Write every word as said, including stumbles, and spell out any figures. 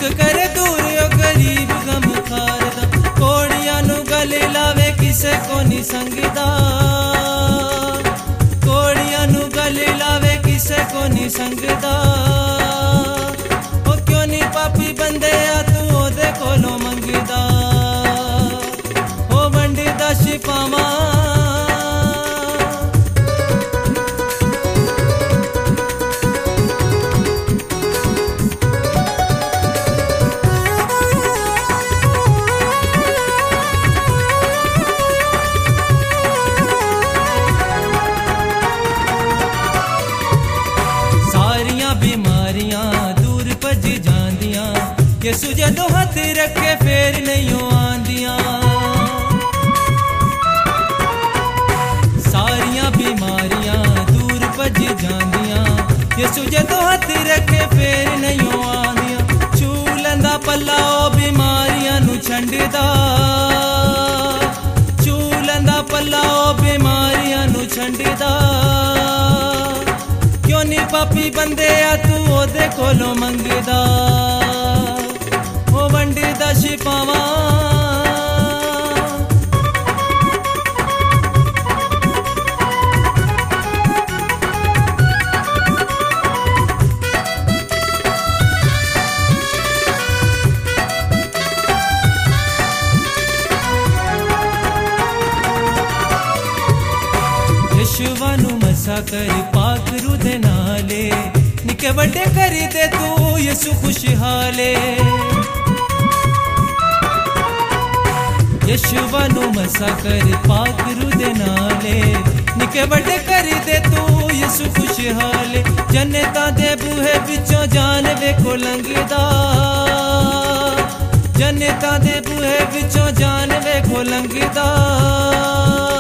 करे दूर ओ गरीब गम खारदा कोड़ियां नु गले लावे किसे को नहीं संगदा कोड़ियां नु गले लावे किसे को नहीं संगदा ओ क्यों नहीं पापी बंदे आ तू ओदे कोलों मंगदा ओ वंडदा शिफावां यसु जदों हथ रखे फेर नहीं आंदियां सारियां बीमारियां दूर भज जांदियां यसु जदों हथ रखे फेर नहीं आंदियां छू लंदा पल्ला ओ बीमारियां नु छंडदा छू लंदा पल्ला ओ बीमारियां नु छंडदा क्यों नहीं पापी बंदे आ तू ओदे कोलों मंगदा वंडदा शिफावां यशुवा नु मसा कर पाक रुदे नाले निके बड़े करी दे तू यसु खुशहाले यशुवा नु मसा कर पाक रुदे नाले निके बड़े करी दे तू यसु खुशहाले जन्नतां दे बूहे विचों जान वेखो लंघदा जन्नतां दे बूहे विचों जान वेखो लंघदा